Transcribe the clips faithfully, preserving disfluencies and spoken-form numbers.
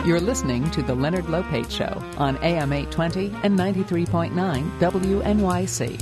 You're listening to The Leonard Lopate Show on A M eight twenty and ninety-three point nine W N Y C.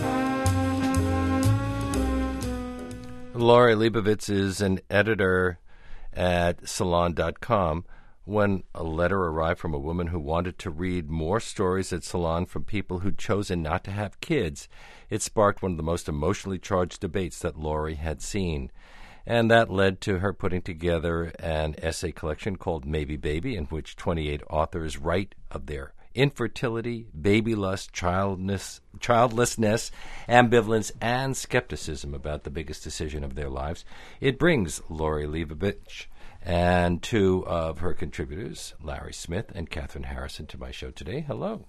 Lori Leibovitz is an editor at Salon dot com. When a letter arrived from a woman who wanted to read more stories at Salon from people who'd chosen not to have kids, it sparked one of the most emotionally charged debates that Lori had seen. And that led to her putting together an essay collection called Maybe Baby, in which twenty-eight authors write of their infertility, baby lust, childness, childlessness, ambivalence, and skepticism about the biggest decision of their lives. It brings Lori Leibovitz and two of her contributors, Larry Smith and Catherine Harrison, to my show today. Hello.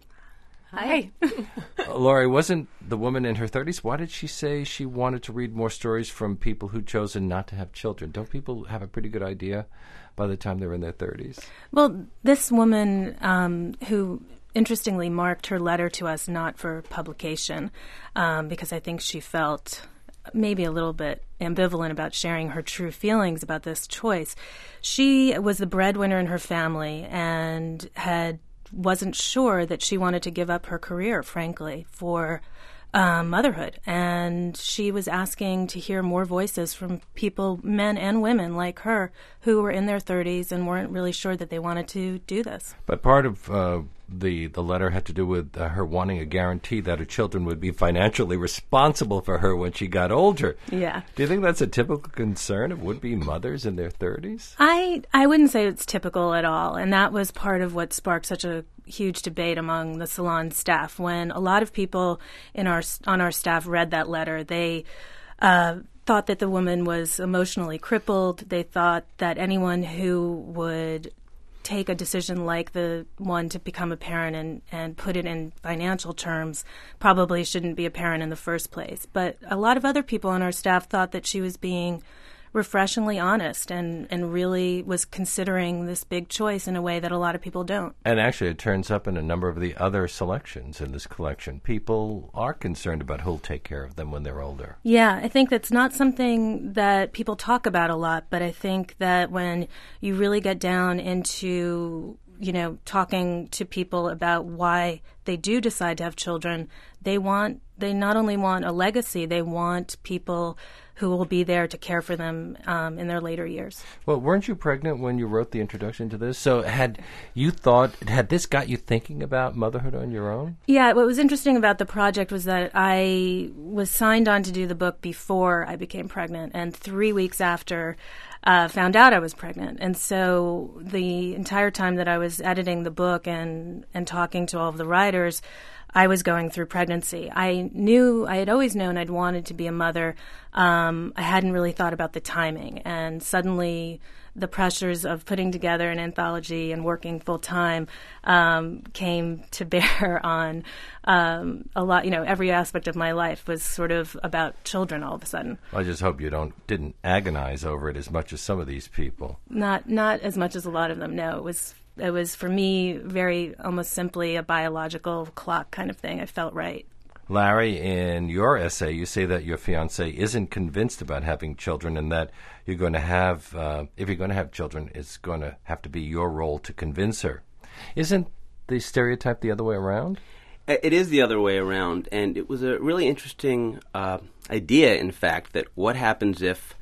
Hi. uh, Lori, wasn't the woman in her thirties? Why did she say she wanted to read more stories from people who'd chosen not to have children? Don't people have a pretty good idea by the time they're in their thirties? Well, this woman um, who interestingly marked her letter to us not for publication um, because I think she felt maybe a little bit ambivalent about sharing her true feelings about this choice. She was the breadwinner in her family and had wasn't sure that she wanted to give up her career, frankly, for um, motherhood. And she was asking to hear more voices from people, men and women like her, who were in their thirties and weren't really sure that they wanted to do this. But part of uh, the the letter had to do with uh, her wanting a guarantee that her children would be financially responsible for her when she got older. Yeah. Do you think that's a typical concern of would-be mothers in their thirties? I, I wouldn't say it's typical at all. And that was part of what sparked such a huge debate among the Salon staff. When a lot of people in our on our staff read that letter, they uh, thought that the woman was emotionally crippled. They thought that anyone who would take a decision like the one to become a parent and, and put it in financial terms probably shouldn't be a parent in the first place. But a lot of other people on our staff thought that she was being refreshingly honest and, and really was considering this big choice in a way that a lot of people don't. And actually, it turns up in a number of the other selections in this collection. People are concerned about who'll take care of them when they're older. Yeah, I think that's not something that people talk about a lot, but I think that when you really get down into, you know, talking to people about why they do decide to have children, they want, they not only want a legacy, they want people who will be there to care for them um, in their later years. Well, weren't you pregnant when you wrote the introduction to this? So had you thought, had this got you thinking about motherhood on your own? Yeah, what was interesting about the project was that I was signed on to do the book before I became pregnant, and three weeks after, uh, found out I was pregnant. And so the entire time that I was editing the book and, and talking to all of the writers, I was going through pregnancy. I knew, I had always known I'd wanted to be a mother. Um, I hadn't really thought about the timing. And suddenly the pressures of putting together an anthology and working full time um, came to bear on um, a lot, you know, every aspect of my life was sort of about children all of a sudden. I just hope you don't didn't agonize over it as much as some of these people. Not, not as much as a lot of them, no. It was It was, for me, very almost simply a biological clock kind of thing. I felt right. Larry, in your essay, you say that your fiancé isn't convinced about having children and that you're going to have, uh, if you're going to have children, it's going to have to be your role to convince her. Isn't the stereotype the other way around? It is the other way around, and it was a really interesting uh, idea, in fact, that what happens if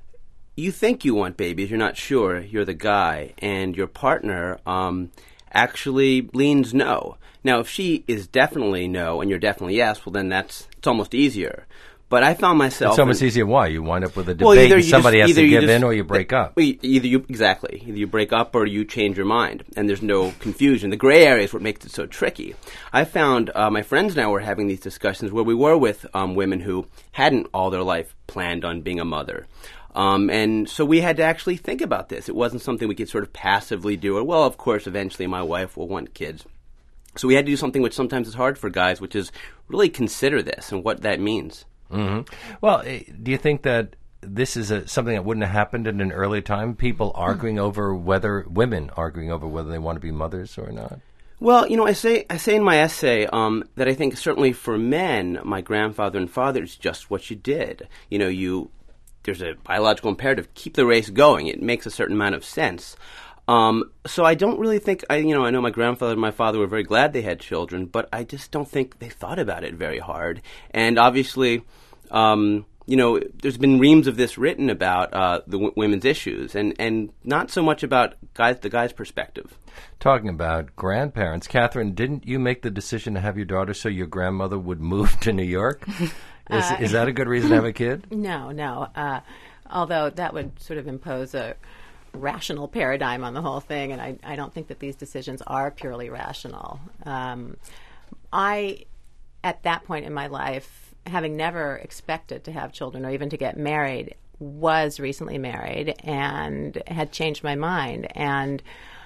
you think you want babies, you're not sure, you're the guy, and your partner um, actually leans no. Now, if she is definitely no and you're definitely yes, well, then that's it's almost easier. But I found myself... It's almost in, easier. Why? You wind up with a debate well, and somebody just, has to give just, in or you break up. Either you Exactly. Either you break up or you change your mind, and there's no confusion. The gray area is what makes it so tricky. I found uh, my friends and I were having these discussions where we were with um, women who hadn't all their life planned on being a mother. Um, and so we had to actually think about this. It wasn't something we could sort of passively do. Or, well, of course, eventually my wife will want kids. So we had to do something which sometimes is hard for guys, which is really consider this and what that means. Mm-hmm. Well, do you think that this is a, something that wouldn't have happened in an early time? People arguing over whether, women arguing over whether they want to be mothers or not? Well, you know, I say I say in my essay um, that I think certainly for men, my grandfather and father, it's just what you did. You know, you... There's a biological imperative. Keep the race going. It makes a certain amount of sense. Um, so I don't really think, I, you know, I know my grandfather and my father were very glad they had children, but I just don't think they thought about it very hard. And obviously, um, you know, there's been reams of this written about uh, the w- women's issues, and, and not so much about guys the guy's perspective. Talking about grandparents, Catherine, didn't you make the decision to have your daughter so your grandmother would move to New York? Is, uh, is that a good reason to have a kid? No, no. Uh, although that would sort of impose a rational paradigm on the whole thing, and I, I don't think that these decisions are purely rational. Um, I, at that point in my life, having never expected to have children or even to get married, was recently married and had changed my mind. And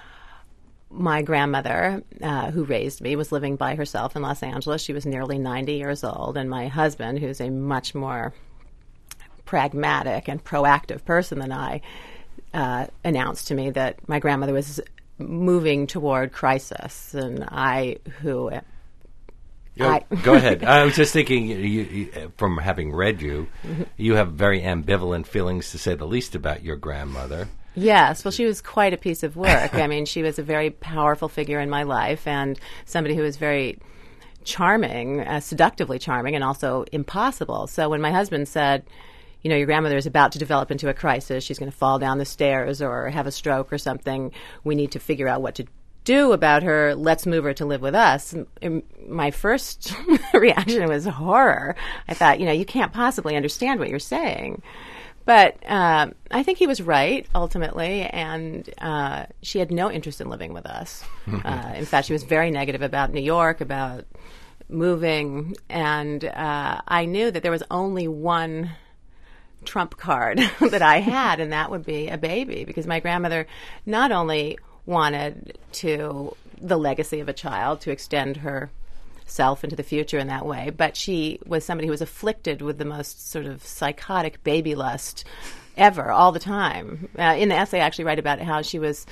my grandmother, uh, who raised me, was living by herself in Los Angeles. She was nearly ninety years old. And my husband, who's a much more pragmatic and proactive person than I, uh, announced to me that my grandmother was moving toward crisis. And I, who... Go, I, go ahead. I was just thinking, you, you, from having read you, mm-hmm. you have very ambivalent feelings, to say the least, about your grandmother. Yes, well, she was quite a piece of work. I mean, she was a very powerful figure in my life, and somebody who was very charming, uh, seductively charming, and also impossible. So when my husband said, you know, your grandmother is about to develop into a crisis, she's going to fall down the stairs or have a stroke or something, we need to figure out what to do about her, let's move her to live with us. And my first reaction was horror. I thought, you know, you can't possibly understand what you're saying. But um, I think he was right, ultimately, and uh, she had no interest in living with us. uh, in fact, she was very negative about New York, about moving, and uh, I knew that there was only one trump card that I had, and that would be a baby, because my grandmother not only wanted to the legacy of a child, to extend herself into the future in that way, but she was somebody who was afflicted with the most sort of psychotic baby lust ever, all the time. Uh, in the essay, I actually write about how she was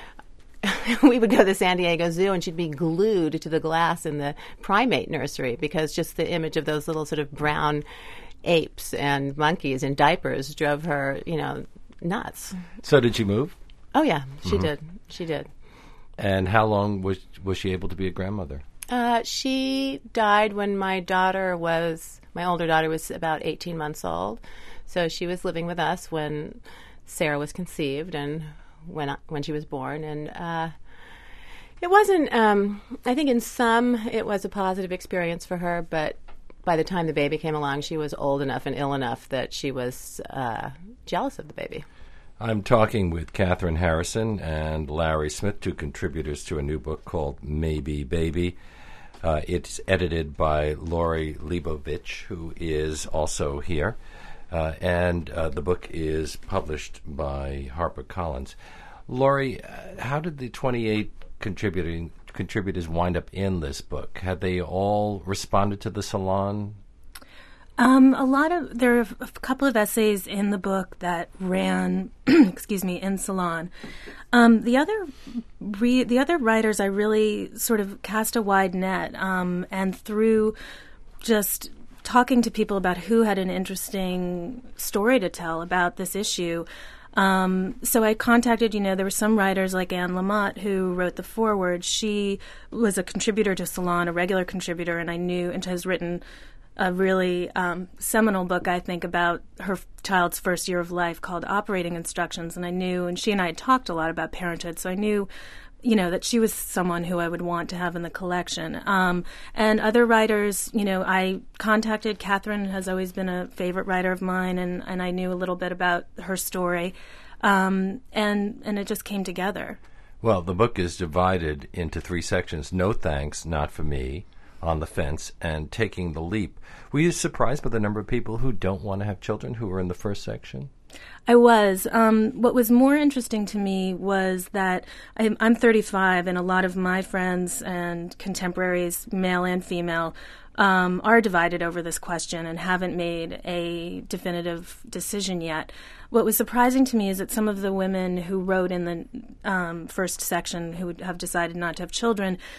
we would go to the San Diego Zoo and she'd be glued to the glass in the primate nursery, because just the image of those little sort of brown apes and monkeys in diapers drove her, you know, nuts. So did she move? Oh, yeah, she Mm-hmm. did. She did. And how long was was she able to be a grandmother? Uh, she died when my daughter was, my older daughter was about eighteen months old. So she was living with us when Sarah was conceived and when when she was born. And uh, it wasn't, um, I think in some it was a positive experience for her, but by the time the baby came along, she was old enough and ill enough that she was uh, jealous of the baby. I'm talking with Catherine Harrison and Larry Smith, two contributors to a new book called Maybe Baby. Uh, it's edited by Lori Leibovich, who is also here. Uh, and uh, the book is published by HarperCollins. Lori, uh, how did the twenty-eight contributing contributors wind up in this book? Had they all responded to the Salon? Um, a lot of there are a couple of essays in the book that ran, excuse me, in Salon. Um, the other re- the other writers, I really sort of cast a wide net, um, and through just talking to people about who had an interesting story to tell about this issue. Um, so I contacted, you know, there were some writers like Anne Lamott who wrote the foreword. She was a contributor to Salon, a regular contributor, and I knew, and has written a really um, seminal book, I think, about her f- child's first year of life called Operating Instructions. And I knew, and she and I had talked a lot about parenthood, so I knew, you know, that she was someone who I would want to have in the collection. Um, and other writers, you know, I contacted Catherine, has always been a favorite writer of mine, and, and I knew a little bit about her story. Um, and, and it just came together. Well, the book is divided into three sections: No Thanks, Not For Me, On the Fence, and Taking the Leap. Were you surprised by the number of people who don't want to have children who were in the first section? I was. Um, what was more interesting to me was that I'm, I'm thirty-five, and a lot of my friends and contemporaries, male and female, um, are divided over this question and haven't made a definitive decision yet. What was surprising to me is that some of the women who wrote in the um, first section who have decided not to have children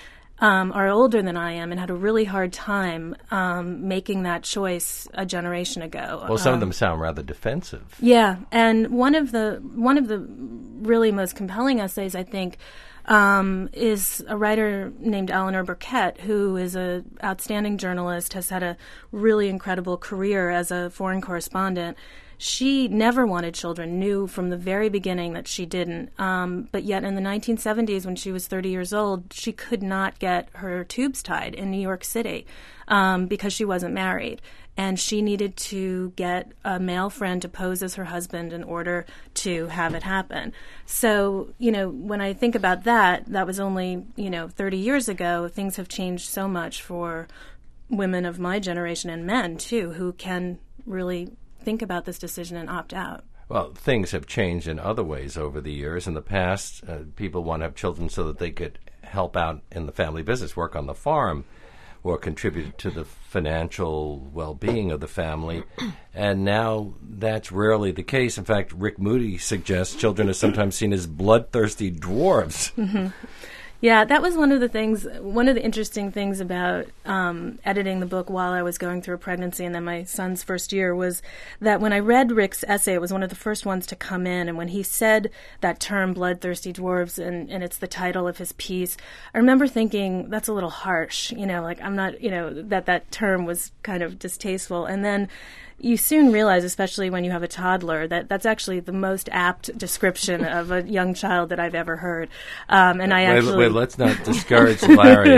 um, are older than I am and had a really hard time um, making that choice a generation ago. Well, some um, of them sound rather defensive. Yeah, and one of the one of the really most compelling essays, I think, um, is a writer named Eleanor Burkett, who is an outstanding journalist, has had a really incredible career as a foreign correspondent. She never wanted children, knew from the very beginning that she didn't. Um, but yet in the nineteen seventies, when she was thirty years old, she could not get her tubes tied in New York City um, because she wasn't married. And she needed to get a male friend to pose as her husband in order to have it happen. So, you know, when I think about that, that was only, you know, thirty years ago. Things have changed so much for women of my generation and men, too, who can really think about this decision and opt out. Well, things have changed in other ways over the years. In the past, uh, people want to have children so that they could help out in the family business, work on the farm, or contribute to the financial well-being of the family. And now that's rarely the case. In fact, Rick Moody suggests children are sometimes seen as bloodthirsty dwarves. Mm-hmm. Yeah, that was one of the things, one of the interesting things about um, editing the book while I was going through a pregnancy and then my son's first year was that when I read Rick's essay, it was one of the first ones to come in. And when he said that term, bloodthirsty dwarves, and, and it's the title of his piece, I remember thinking, that's a little harsh, you know, like I'm not, you know, that that term was kind of distasteful. And then you soon realize, especially when you have a toddler, that that's actually the most apt description of a young child that I've ever heard. Um, and I wait, actually wait, let's not discourage Larry.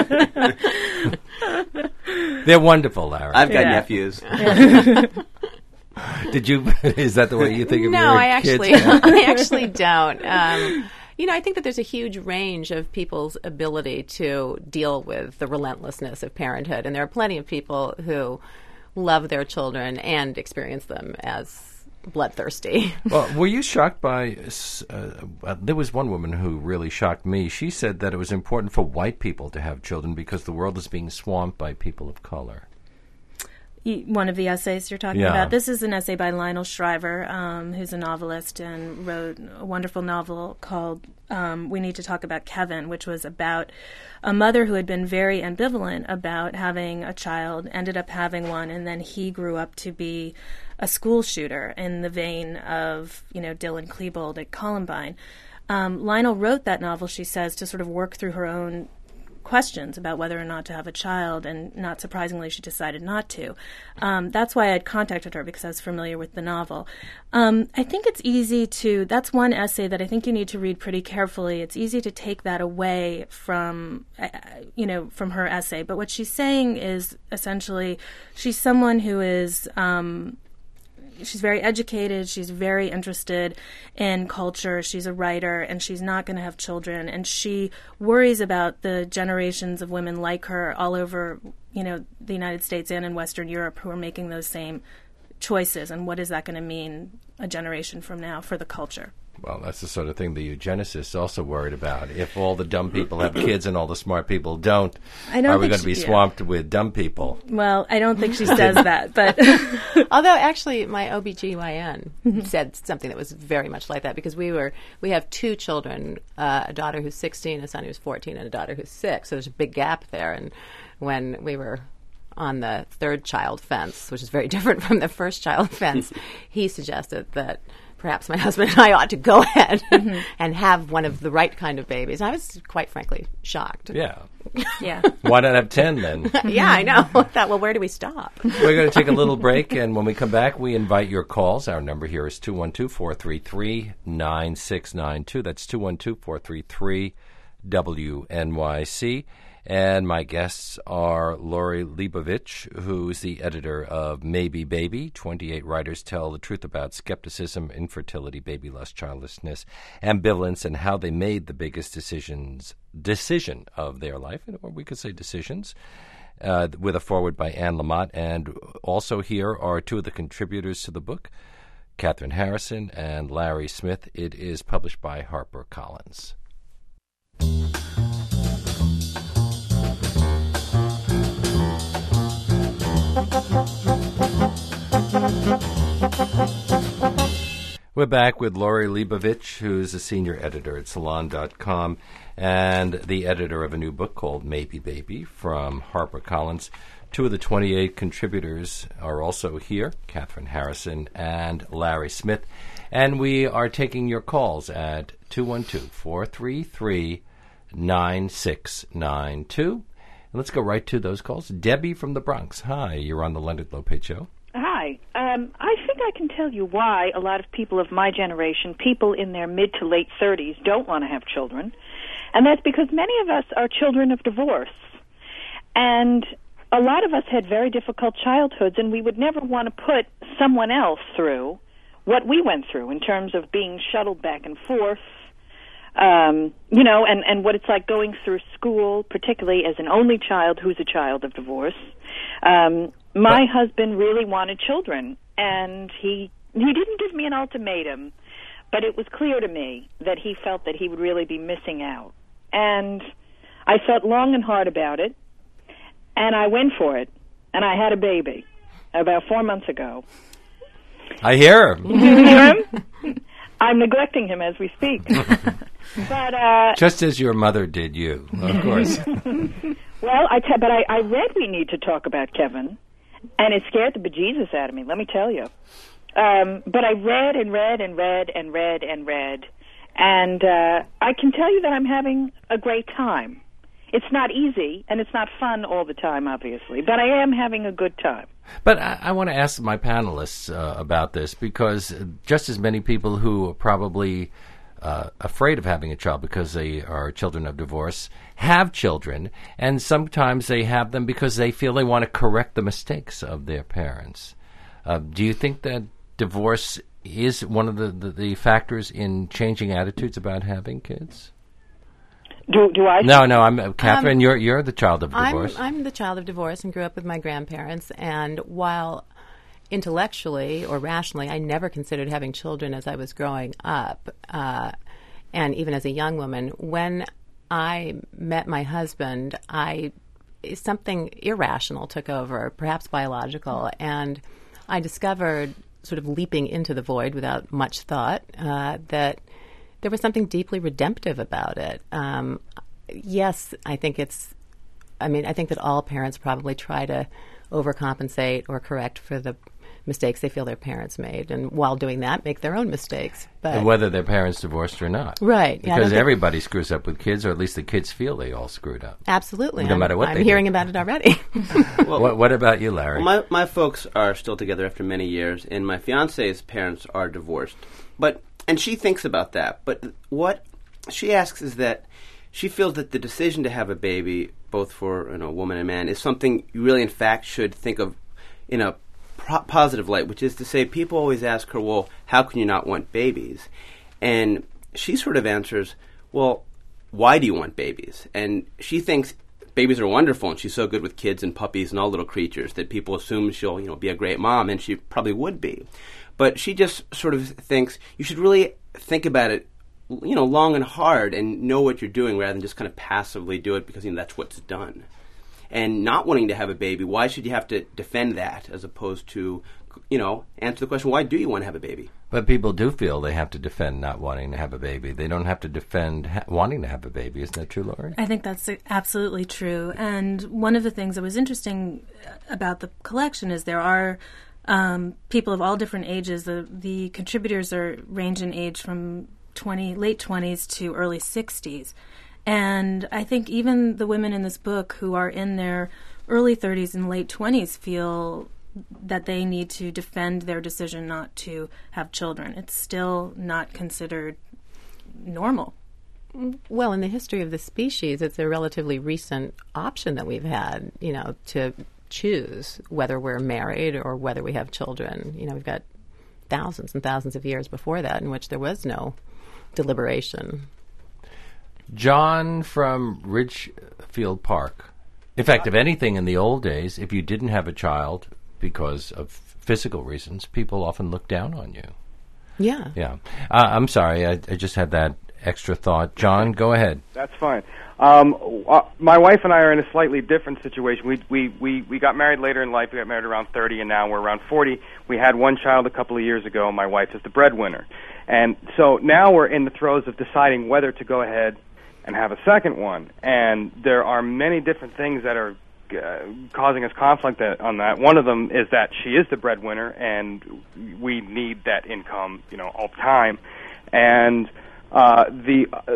They're wonderful, Larry. I've got Yeah. nephews. Did you? Is that the way you think of no, your I kids? actually, I actually don't. Um, you know, I think that there's a huge range of people's ability to deal with the relentlessness of parenthood, and there are plenty of people who love their children and experience them as bloodthirsty. Well, were you shocked by? Uh, uh, there was one woman who really shocked me. She said that it was important for white people to have children because the world is being swamped by people of color. One of the essays you're talking Yeah. about. This is an essay by Lionel Shriver, um, who's a novelist and wrote a wonderful novel called um, We Need to Talk About Kevin, which was about a mother who had been very ambivalent about having a child, ended up having one, and then he grew up to be a school shooter in the vein of, you know, Dylan Klebold at Columbine. Um, Lionel wrote that novel, she says, to sort of work through her own questions about whether or not to have a child, and not surprisingly, she decided not to. Um, that's why I'd contacted her, because I was familiar with the novel. Um, I think it's easy to, that's one essay that I think you need to read pretty carefully. It's easy to take that away from, uh, you know, from her essay. But what she's saying is essentially she's someone who is, um, she's very educated, she's very interested in culture, she's a writer, and she's not going to have children, and she worries about the generations of women like her all over, you know, the United States and in Western Europe who are making those same choices, and what is that going to mean a generation from now for the culture. Well, that's the sort of thing the eugenicists also worried about. If all the dumb people have kids and all the smart people don't, I don't are we think going to be she- yeah. swamped with dumb people? Well, I don't think she says that, but Although actually my O B G Y N said something that was very much like that, because we were we have two children, uh, a daughter who's sixteen, a son who's fourteen, and a daughter who's six. So there's a big gap there. And when we were on the third child fence, which is very different from the first child fence, he suggested that perhaps my husband and I ought to go ahead mm-hmm. and have one of the right kind of babies. I was quite frankly shocked. Yeah. yeah. Why not have ten then? Yeah, I know. I thought, well, where do we stop? We're going to take a little break, and when we come back, we invite your calls. Our number here is two one two, four three three, nine six nine two. That's two one two, four three three, W N Y C. And my guests are Lori Leibovich, who's the editor of Maybe Baby. twenty-eight writers tell the truth about skepticism, infertility, baby loss, childlessness, ambivalence, and how they made the biggest decisions decision of their life, or we could say decisions, uh, with a foreword by Anne Lamott. And also here are two of the contributors to the book, Catherine Harrison and Larry Smith. It is published by HarperCollins. We're back with Lori Leibovitz, who's a senior editor at Salon dot com and the editor of a new book called Maybe Baby from HarperCollins. Two of the twenty-eight contributors are also here, Catherine Harrison and Larry Smith. And we are taking your calls at two one two, four three three, nine six nine two. And let's go right to those calls. Debbie from the Bronx. Hi, you're on the Leonard Lopate Show. Hi. Um, I think I can tell you why a lot of people of my generation, people in their mid to late thirties, don't want to have children. And that's because many of us are children of divorce. And a lot of us had very difficult childhoods, and we would never want to put someone else through what we went through in terms of being shuttled back and forth, um, you know, and, and what it's like going through school, particularly as an only child who's a child of divorce. Um, my but, husband really wanted children, and he he didn't give me an ultimatum, but it was clear to me that he felt that he would really be missing out. And I thought long and hard about it, and I went for it, and I had a baby about four months ago. I hear him. You hear him? I'm neglecting him as we speak. But uh, just as your mother did you, of course. Well, I te- but I, I read We Need to Talk About Kevin, and it scared the bejesus out of me, let me tell you. Um, but I read and read and read and read and read, and uh, I can tell you that I'm having a great time. It's not easy, and it's not fun all the time, obviously, but I am having a good time. But I, I want to ask my panelists uh, about this, because just as many people who are probably uh, afraid of having a child because they are children of divorce have children, and sometimes they have them because they feel they want to correct the mistakes of their parents. Uh, do you think that divorce is one of the, the, the factors in changing attitudes about having kids? Do, do I? No, no. I'm uh, Catherine. Um, you're you're the child of divorce. I'm, I'm the child of divorce and grew up with my grandparents. And while intellectually or rationally, I never considered having children as I was growing up, uh, and even as a young woman, when I met my husband, I something irrational took over, perhaps biological, and I discovered, sort of leaping into the void without much thought, uh, that there was something deeply redemptive about it. Um, yes, I think it's, I mean, I think that all parents probably try to overcompensate or correct for the mistakes they feel their parents made, and while doing that, make their own mistakes. But and whether their parents divorced or not. Right. Because yeah, everybody screws up with kids, or at least the kids feel they all screwed up. Absolutely. No I'm, matter what I'm they hearing do. about it already. Well, what, what about you, Larry? Well, my, my folks are still together after many years, and my fiance's parents are divorced. But and she thinks about that. But what she asks is that she feels that the decision to have a baby, both for you know, a woman and man, is something you really, in fact, should think of in a pro- positive light, which is to say, people always ask her, well, how can you not want babies? And she sort of answers, well, why do you want babies? And she thinks babies are wonderful, and she's so good with kids and puppies and all little creatures that people assume she'll you know, be a great mom, and she probably would be. But she just sort of thinks you should really think about it, you know, long and hard and know what you're doing rather than just kind of passively do it because, you know, that's what's done. And not wanting to have a baby, why should you have to defend that as opposed to, you know, answer the question, why do you want to have a baby? But people do feel they have to defend not wanting to have a baby. They don't have to defend ha- wanting to have a baby. Isn't that true, Lori? I think that's absolutely true. And one of the things that was interesting about the collection is there are um, people of all different ages. The, the contributors are range in age from twenty late twenties to early sixties. And I think even the women in this book who are in their early thirties and late twenties feel that they need to defend their decision not to have children. It's still not considered normal. Well, in the history of the species, it's a relatively recent option that we've had, you know, to choose whether we're married or whether we have children. You know, we've got thousands and thousands of years before that in which there was no deliberation. John from Ridgefield Park. In fact, if anything, in the old days, if you didn't have a child because of physical reasons, people often looked down on you. Yeah. Yeah. Uh, I'm sorry, I, I just had that extra thought. John, go ahead. That's fine. Um, uh, my wife and I are in a slightly different situation. We, we, we, we got married later in life. We got married around thirty, and now we're around forty. We had one child a couple of years ago. My wife is the breadwinner. And so now we're in the throes of deciding whether to go ahead and have a second one. And there are many different things that are uh, causing us conflict on that. One of them is that she is the breadwinner, and we need that income, you know, all the time. And uh, the... Uh,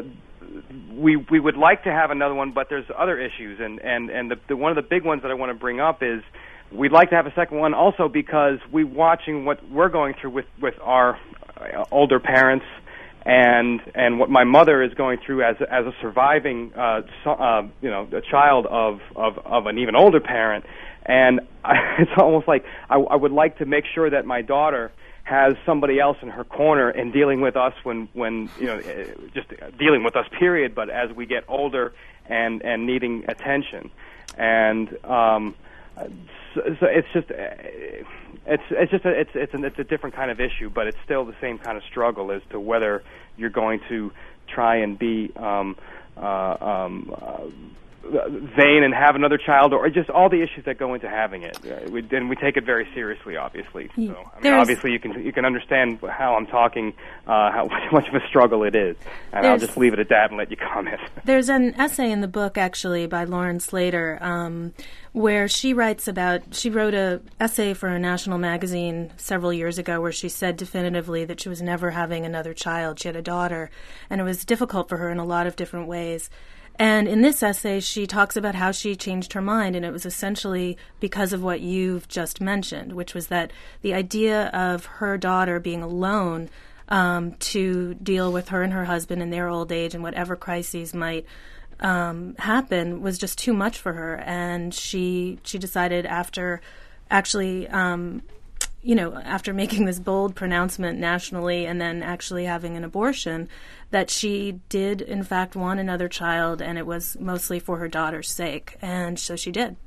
We we would like to have another one, but there's other issues, and and and the, the one of the big ones that I want to bring up is we'd like to have a second one also because we're watching what we're going through with with our older parents, and and what my mother is going through as as a surviving uh, so, uh you know a child of of of an even older parent, and I, it's almost like I, I would like to make sure that my daughter has somebody else in her corner in dealing with us when, when you know, just dealing with us, period, but as we get older and, and needing attention. And um, so, so it's just, it's it's just a, it's it's a, it's a different kind of issue, but it's still the same kind of struggle as to whether you're going to try and be um, uh, um, uh, vain and have another child, or just all the issues that go into having it. Uh, we, and we take it very seriously, obviously. So, I mean, There's, obviously, you can you can understand how I'm talking, uh, how much of a struggle it is, and I'll just leave it at that and let you comment. There's an essay in the book, actually, by Lauren Slater, um, where she writes about. She wrote a essay for a national magazine several years ago, where she said definitively that she was never having another child. She had a daughter, and it was difficult for her in a lot of different ways. And in this essay, she talks about how she changed her mind, and it was essentially because of what you've just mentioned, which was that the idea of her daughter being alone um, to deal with her and her husband in their old age and whatever crises might um, happen was just too much for her. And she she decided after actually... Um, you know, after making this bold pronouncement nationally and then actually having an abortion, that she did, in fact, want another child, and it was mostly for her daughter's sake. And so she did.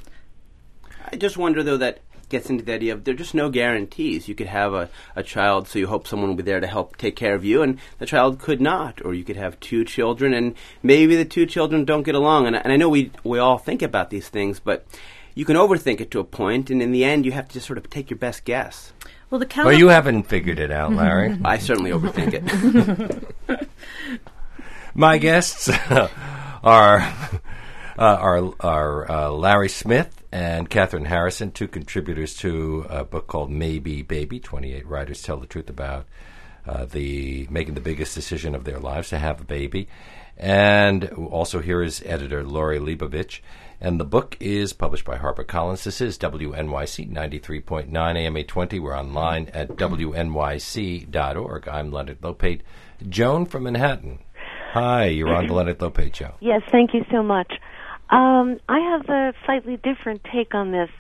I just wonder, though, that gets into the idea of there are just no guarantees. You could have a, a child, so you hope someone will be there to help take care of you, and the child could not. Or you could have two children, and maybe the two children don't get along. And, and I know we we all think about these things, but... you can overthink it to a point, and in the end, you have to just sort of take your best guess. Well, the Cali- well you haven't figured it out, Larry. I certainly overthink it. My guests are uh, are, are uh, Larry Smith and Catherine Harrison, two contributors to a book called Maybe Baby. twenty-eight writers tell the truth about uh, the making the biggest decision of their lives to have a baby. And also here is editor Lori Leibovich. And the book is published by HarperCollins. This is W N Y C ninety-three point nine A M eight twenty. We're online at W N Y C dot org. I'm Leonard Lopate. Joan from Manhattan. Hi, you're on the Leonard Lopate Show. Yes, thank you so much. Um, I have a slightly different take on this.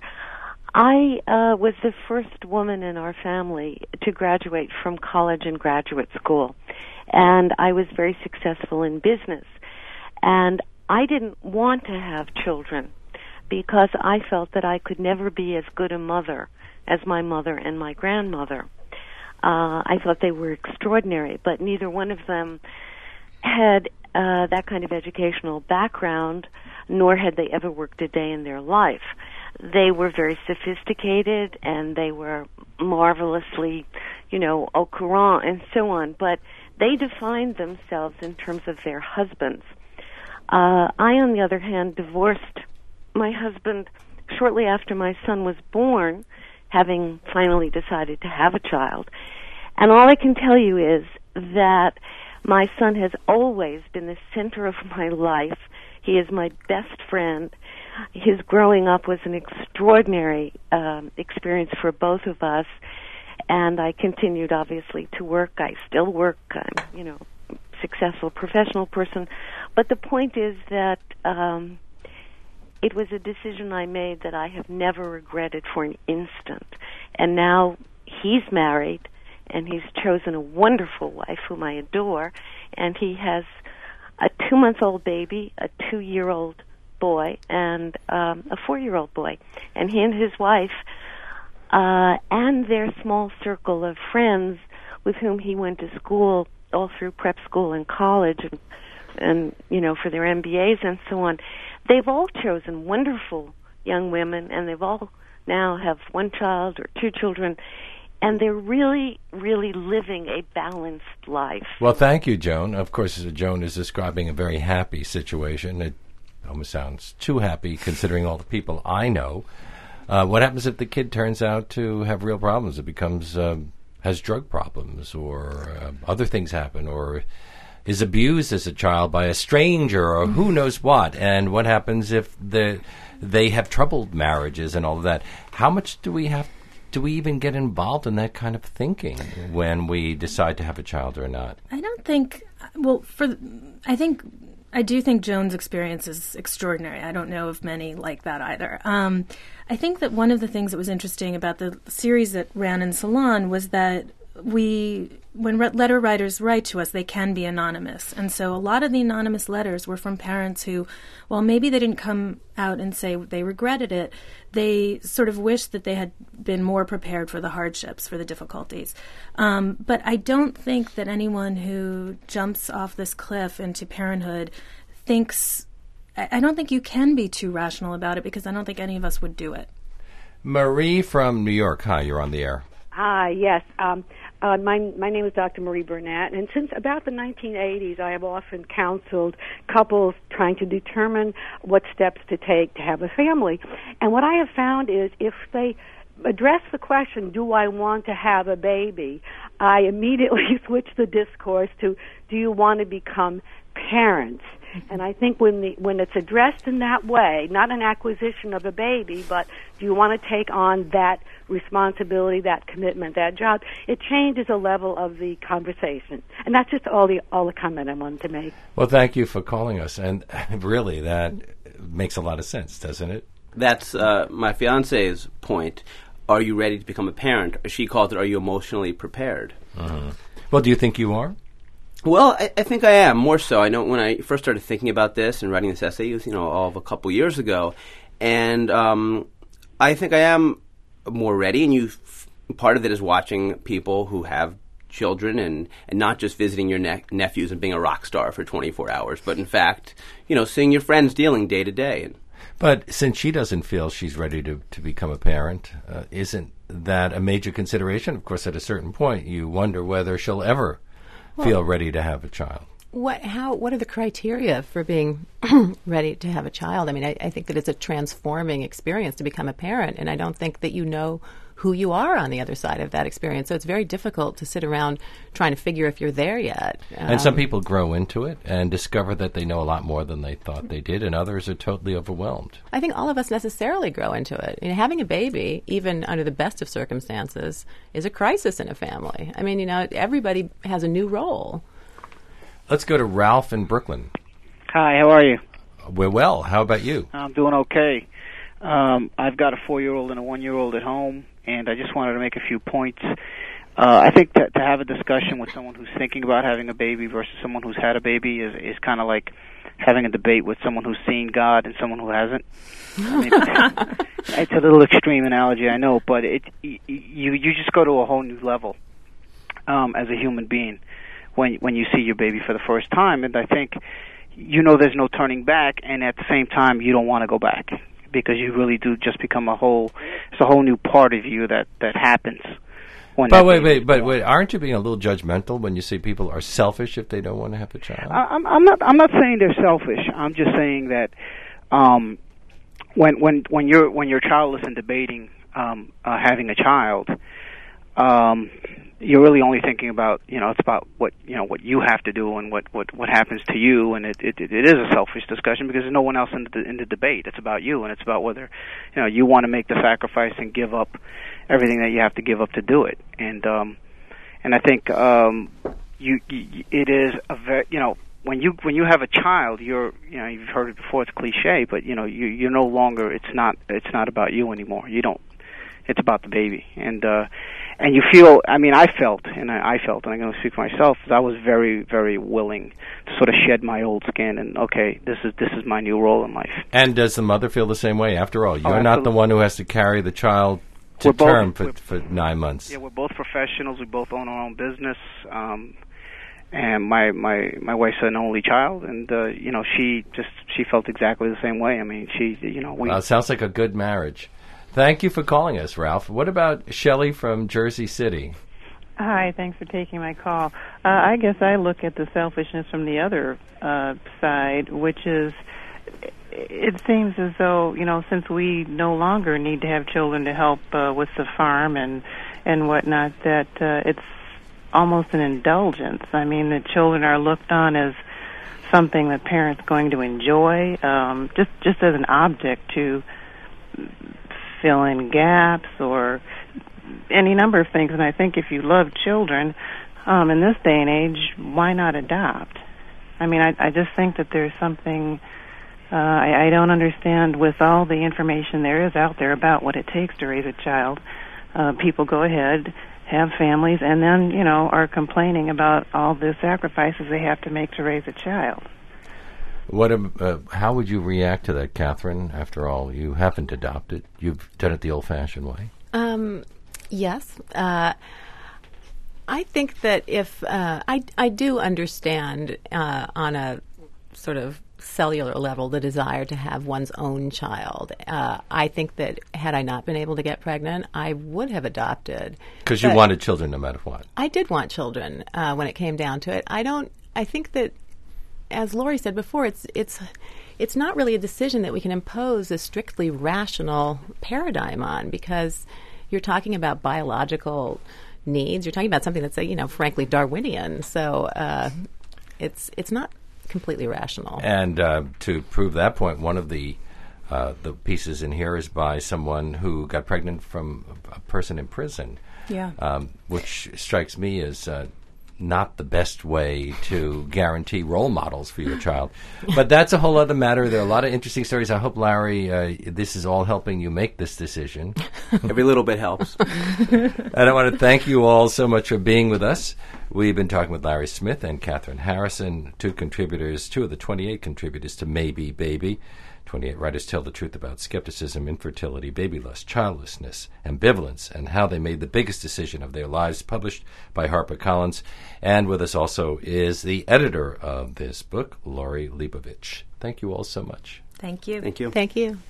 I uh, was the first woman in our family to graduate from college and graduate school. And I was very successful in business. And I didn't want to have children because I felt that I could never be as good a mother as my mother and my grandmother. Uh, I thought they were extraordinary, but neither one of them had uh, that kind of educational background, nor had they ever worked a day in their life. They were very sophisticated, and they were marvelously, you know, au courant and so on, but they defined themselves in terms of their husbands. Uh, I, on the other hand, divorced my husband shortly after my son was born, having finally decided to have a child. And all I can tell you is that my son has always been the center of my life. He is my best friend. His growing up was an extraordinary um, experience for both of us, and I continued, obviously, to work. I still work. I'm, you know, successful professional person. But the point is that um, it was a decision I made that I have never regretted for an instant. And now he's married, and he's chosen a wonderful wife whom I adore, and he has a two-month-old baby, a two-year-old boy, and um, a four-year-old boy. And he and his wife uh, and their small circle of friends with whom he went to school all through prep school and college and and, you know, for their M B As and so on. They've all chosen wonderful young women, and they've all now have one child or two children, and they're really, really living a balanced life. Well, thank you, Joan. Of course, Joan is describing a very happy situation. It almost sounds too happy considering all the people I know. Uh, what happens if the kid turns out to have real problems? It becomes, um, has drug problems, or uh, other things happen, or is abused as a child by a stranger, or who knows what. And what happens if the, they have troubled marriages and all of that? How much do we have Do we even get involved in that kind of thinking when we decide to have a child or not? I don't think, well, for, I think, I do think Joan's experience is extraordinary. I don't know of many like that either. Um, I think that one of the things that was interesting about the series that ran in Salon was that we, when re- letter writers write to us, they can be anonymous. And so a lot of the anonymous letters were from parents who, well, maybe they didn't come out and say they regretted it. They sort of wished that they had been more prepared for the hardships, for the difficulties. Um, but I don't think that anyone who jumps off this cliff into parenthood thinks, I, I don't think you can be too rational about it, because I don't think any of us would do it. Marie from New York. Hi, you're on the air. Hi, yes. Um, uh, my my name is Doctor Marie Burnett, and since about the nineteen eighties, I have often counseled couples trying to determine what steps to take to have a family. And what I have found is if they address the question, do I want to have a baby, I immediately switch the discourse to, do you want to become parents? And I think when the when it's addressed in that way, not an acquisition of a baby, but do you want to take on that responsibility, that commitment, that job, it changes the level of the conversation. And that's just all the all the comment I wanted to make. Well, thank you for calling us. And really, that makes a lot of sense, doesn't it? That's uh, my fiance's point. Are you ready to become a parent? She called it, are you emotionally prepared? Uh-huh. Well, do you think you are? Well, I, I think I am, more so. I know when I first started thinking about this and writing this essay, it was, you know, all of a couple years ago. And um, I think I am more ready, and you part of it is watching people who have children and, and not just visiting your ne- nephews and being a rock star for twenty-four hours, but in fact, you know, seeing your friends dealing day to day. And But since she doesn't feel she's ready to, to become a parent, uh, isn't that a major consideration? Of course, at a certain point, you wonder whether she'll ever well, feel ready to have a child. What how what are the criteria for being ready to have a child? I mean, I, I think that it's a transforming experience to become a parent, and I don't think that you know who you are on the other side of that experience. So it's very difficult to sit around trying to figure if you're there yet. Um, and some people grow into it and discover that they know a lot more than they thought they did, and others are totally overwhelmed. I think all of us necessarily grow into it. You know, having a baby, even under the best of circumstances, is a crisis in a family. I mean, you know, everybody has a new role. Let's go to Ralph in Brooklyn. Hi, how are you? We're well. How about you? I'm doing okay. Um, I've got a four-year-old and a one-year-old at home, and I just wanted to make a few points. Uh, I think that to have a discussion with someone who's thinking about having a baby versus someone who's had a baby is, is kind of like having a debate with someone who's seen God and someone who hasn't. I mean, it's a little extreme analogy, I know, but it you you just go to a whole new level um, as a human being when when you see your baby for the first time, and I think you know there's no turning back, and at the same time you don't want to go back, because you really do just become a whole, it's a whole new part of you that, that happens. When but wait, wait, but wait, aren't you being a little judgmental when you say people are selfish if they don't want to have a child? I, I'm, I'm not. I'm not saying they're selfish. I'm just saying that um, when when when you're when you're childless and debating um, uh, having a child, um, you're really only thinking about, you know, it's about what, you know, what you have to do and what, what, what happens to you, and it, it it is a selfish discussion because there's no one else in the in the debate. It's about you, and it's about whether, you know, you want to make the sacrifice and give up everything that you have to give up to do it. And um and I think um you, you it is a very, you know, when you when you have a child, you're, you know, you've heard it before, it's cliche, but you know, you you're no longer, it's not it's not about you anymore. You don't, it's about the baby. And uh And you feel, I mean, I felt, and I, I felt, and I'm going to speak for myself, I was very, very willing to sort of shed my old skin and, okay, this is this is my new role in life. And does the mother feel the same way? After all, you're oh, not the one who has to carry the child to we're term both, for, for nine months. Yeah, we're both professionals. We both own our own business. Um, and my my my wife's an only child, and uh, you know, she just she felt exactly the same way. I mean, she you know we. Well, it sounds like a good marriage. Thank you for calling us, Ralph. What about Shelley from Jersey City? Hi, thanks for taking my call. Uh, I guess I look at the selfishness from the other uh, side, which is it seems as though, you know, since we no longer need to have children to help uh, with the farm and, and whatnot, that uh, it's almost an indulgence. I mean, the children are looked on as something that parents are going to enjoy, um, just, just as an object to fill in gaps or any number of things. And I think if you love children, um, in this day and age, why not adopt? I mean, I, I just think that there's something uh, I, I don't understand with all the information there is out there about what it takes to raise a child. Uh, people go ahead, have families, and then, you know, are complaining about all the sacrifices they have to make to raise a child. What? Uh, how would you react to that, Catherine? After all, you haven't adopted. You've done it the old-fashioned way. Um, yes. Uh, I think that if uh, I, I do understand uh, on a sort of cellular level the desire to have one's own child. Uh, I think that had I not been able to get pregnant, I would have adopted. Because you wanted children no matter what. I did want children uh, when it came down to it. I don't. I think that, as Laurie said before, it's it's it's not really a decision that we can impose a strictly rational paradigm on, because you're talking about biological needs. You're talking about something that's, you know, frankly Darwinian. So uh, it's it's not completely rational. And uh, to prove that point, one of the uh, the pieces in here is by someone who got pregnant from a person in prison. Yeah. Um, which strikes me as uh, not the best way to guarantee role models for your child. But that's a whole other matter. There are a lot of interesting stories. I hope, Larry, uh, this is all helping you make this decision. Every little bit helps. And I want to thank you all so much for being with us. We've been talking with Larry Smith and Catherine Harrison, two contributors, two of the twenty-eight contributors to Maybe Baby. twenty-eight writers tell the truth about skepticism, infertility, baby lust, childlessness, ambivalence, and how they made the biggest decision of their lives, published by HarperCollins. And with us also is the editor of this book, Lori Leibovich. Thank you all so much. Thank you. Thank you. Thank you.